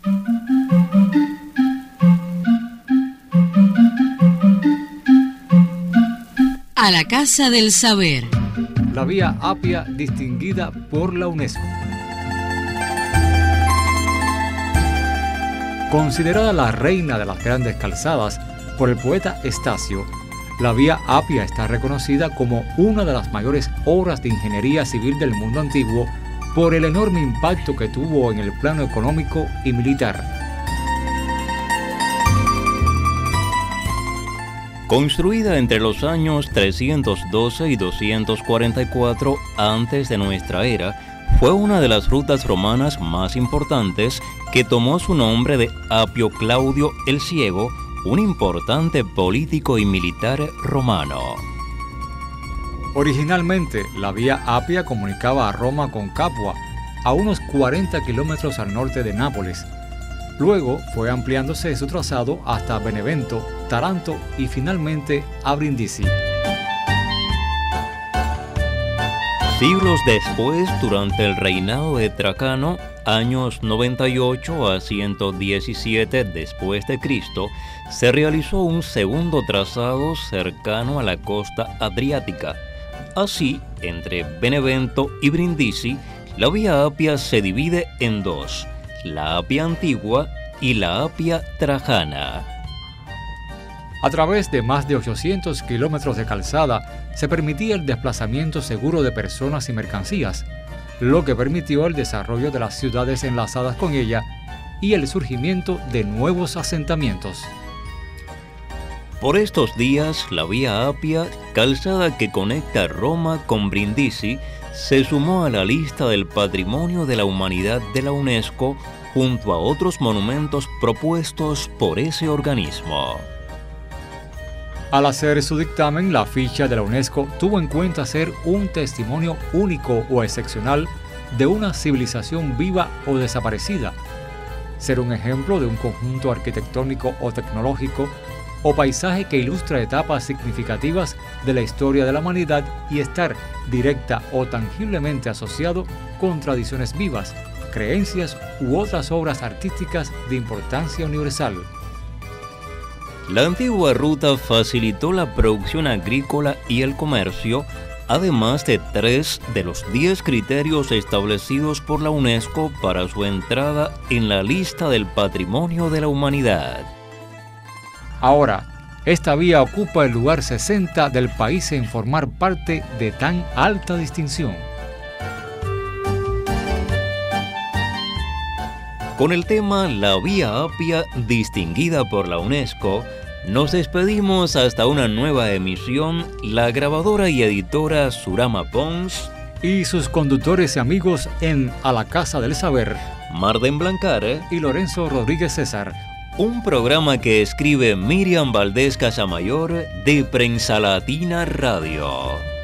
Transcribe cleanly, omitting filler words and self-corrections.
A la Casa del Saber. La Vía Apia distinguida por la UNESCO. Considerada la reina de las grandes calzadas por el poeta Estacio, la Vía Apia está reconocida como una de las mayores obras de ingeniería civil del mundo antiguo por el enorme impacto que tuvo en el plano económico y militar. Construida entre los años 312 y 244 antes de nuestra era, fue una de las rutas romanas más importantes que tomó su nombre de Apio Claudio el Ciego, un importante político y militar romano. Originalmente, la Vía Apia comunicaba a Roma con Capua, a unos 40 kilómetros al norte de Nápoles. Luego fue ampliándose su trazado hasta Benevento, Taranto y finalmente a Brindisi. Siglos después, durante el reinado de Trajano, años 98 a 117 después de Cristo, se realizó un segundo trazado cercano a la costa adriática. Así, entre Benevento y Brindisi, la Vía Apia se divide en dos: la Apia Antigua y la Apia Trajana. A través de más de 800 kilómetros de calzada se permitía el desplazamiento seguro de personas y mercancías, lo que permitió el desarrollo de las ciudades enlazadas con ella y el surgimiento de nuevos asentamientos. Por estos días, la Vía Apia, calzada que conecta Roma con Brindisi, se sumó a la lista del Patrimonio de la Humanidad de la UNESCO junto a otros monumentos propuestos por ese organismo. Al hacer su dictamen, la ficha de la UNESCO tuvo en cuenta ser un testimonio único o excepcional de una civilización viva o desaparecida, ser un ejemplo de un conjunto arquitectónico o tecnológico o paisaje que ilustra etapas significativas de la historia de la humanidad y estar directa o tangiblemente asociado con tradiciones vivas, creencias u otras obras artísticas de importancia universal. La antigua ruta facilitó la producción agrícola y el comercio, además de 3 de los 10 criterios establecidos por la UNESCO para su entrada en la lista del Patrimonio de la Humanidad. Ahora, esta vía ocupa el lugar 60 del país en formar parte de tan alta distinción. Con el tema La Vía Apia, distinguida por la UNESCO, nos despedimos hasta una nueva emisión. La grabadora y editora Surama Pons y sus conductores y amigos en A la Casa del Saber, Marden Blancare y Lorenzo Rodríguez César. Un programa que escribe Miriam Valdés Casamayor de Prensa Latina Radio.